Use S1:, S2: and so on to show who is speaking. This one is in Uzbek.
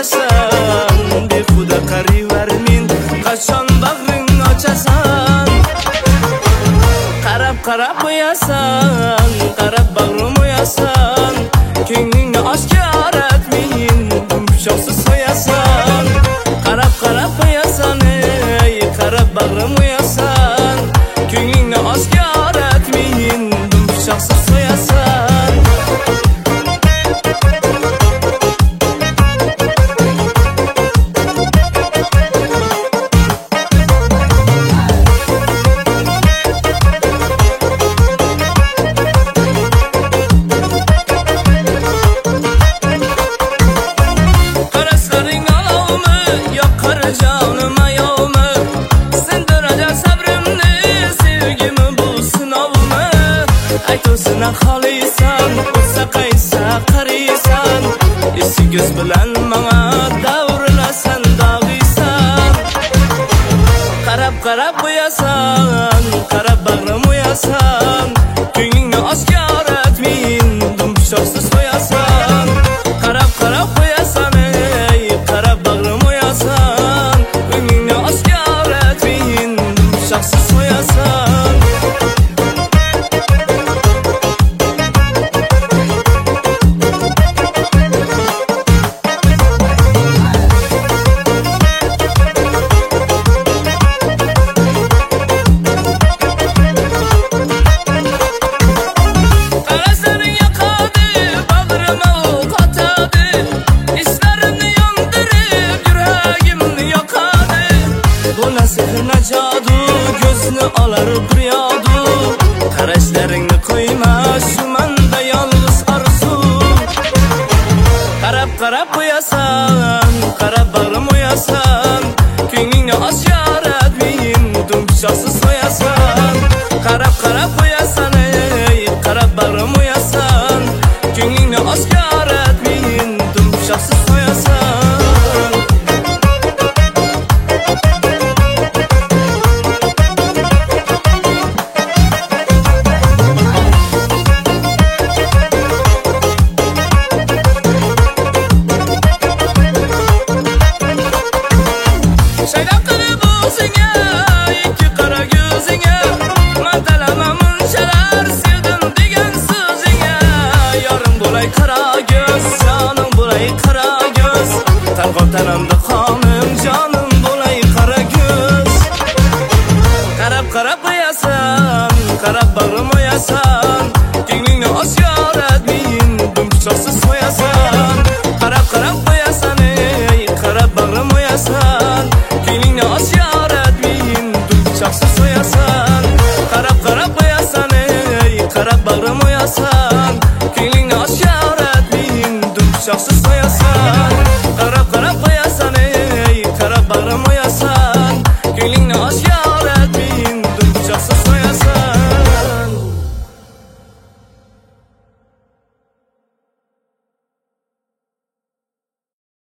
S1: qo'yasan, behuda qariver men qachon bag'ring ochasan. Qarab qo'yasan, qarab bag'rim o'yasan, ko'nglingni oshkor etmayin, pichoqsiz so'yasan. Qarab qo'yasan, ey qarab bag'rim o'yasan, ko'nglingni oshkor etmayin, pichoqsiz so'yasan. Canım ayağımı sindiracak sabrımni, sevgimi bu sınavımı. Aytılsın xolisan, o'tsa qaysa qaraysan, esi göz bilan manga davrilasan, dog'iysan. Qarab qo'yasan, qarab bag'rim o'yasan, ko'nglingni oshkor etmayin, pichoqsiz so'yasan. Qarab qo'yasan, ey qarab bag'rim o'yasan, ko'nglingni oshkor etmayin, pichoqsiz so'yasan. Sehrna jadu gözünü alar bir yadu, qarashlaringni qo'yma shumanda yolg'iz arzu. Qarab qo'yasan, qarab bag'rim o'yasan, ko'nglingni oshkor etmayin, pichoqsiz so'yasan. Qarab qo'yasan, ey qarab bag'rim o'yasan, ko'nglingni oshkor etmayin, pichoqsiz so'yasan. Canım bulay qara göz, tanamda qonum canım bulay qara göz. Qarab qo'yasan, qarab bag'rim o'yasan,